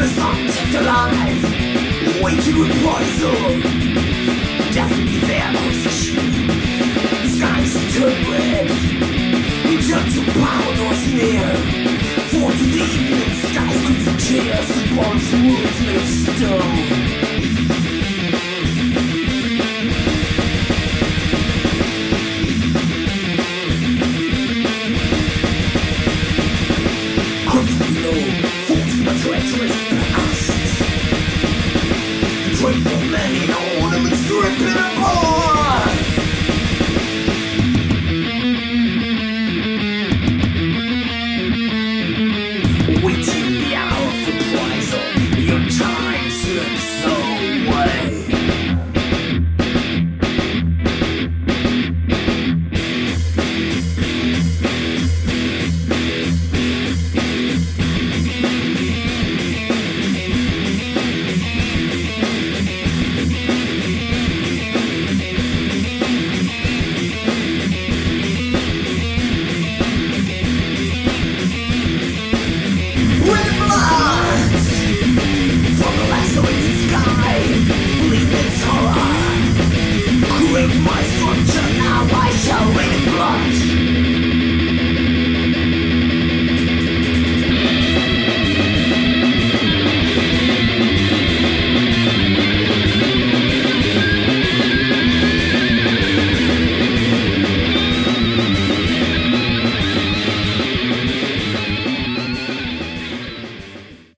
kept alive, waiting reprisal. Death will be their acquisition. The skies turn red, return to power draws near. Fall to the evening skies, crimson chairs, and bronze woods made of stone.